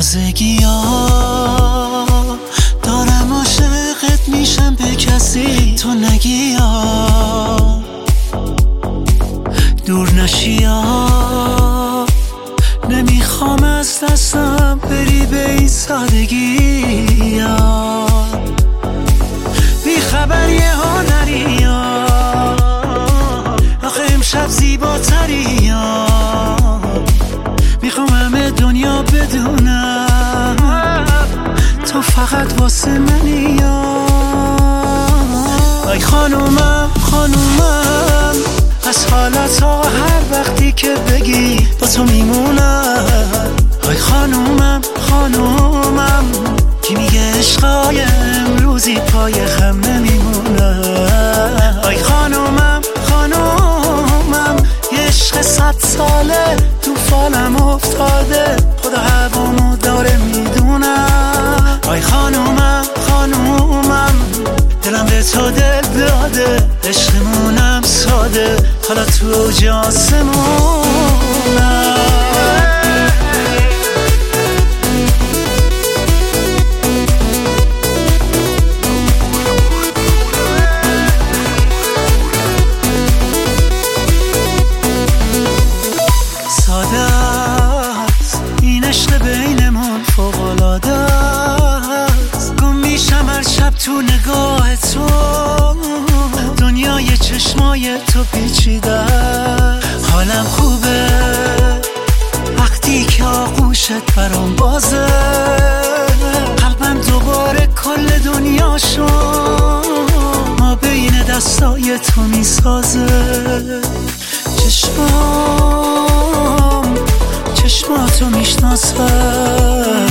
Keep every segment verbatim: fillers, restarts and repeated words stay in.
تازگی ها دارم عاشقت میشم به کسی تو نگی ها دور نشی ها نمیخوام از دستم بری به این سادگی ها بی خبری ها نری ها آخه امشب زیباتری ها میخوام همه دنیا بدونم تو فقط واسه منی ها ای خانومم خانومم از حالت ها هر وقتی که بگی با تو میمونم ای خانومم خانومم کی میگه عشقای امروزی پای خم نمیمونه ای خانومم خانومم یه عشق صد ساله تو فالم افتاده خدا هوامو داره میدونم ای خانومم خانومم دلم به تو دل داده عشقمونم ساده حالا تو اوج آسمونم ساده است این عشق بینمون فوق‌العاده است گم میشم هر شب تو نگاه تو دنیای چشمای تو پیچیده حالم خوبه وقتی که آغوشت برام بازه قلبم دوباره کل دنیا شد ما بین دستای تو میسازه چشمام چشماتو میشناسم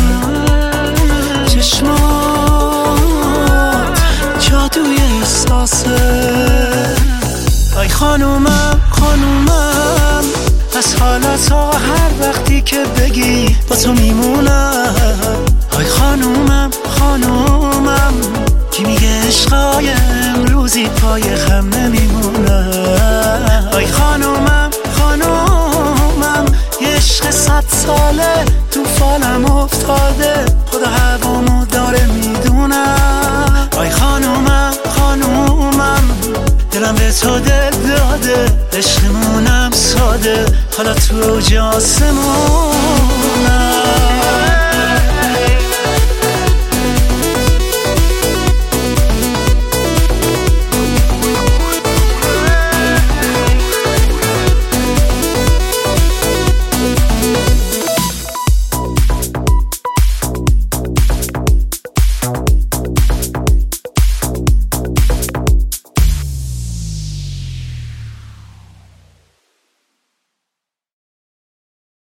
چشمات جادوی احساسه ای خانومم خانومم از حالت ها هر وقتی که بگی با تو میمونم ای خانومم خانومم کی میگه عشقای امروزی پای خم نمیمونه ای خانومم خانومم یه عشق صد ساله تو فالم افتاده خدا هوامو داره میدونم ای خانومم خانومم دلم به تو دل داده عشقمونم ساده حالا تو اوج آسمونم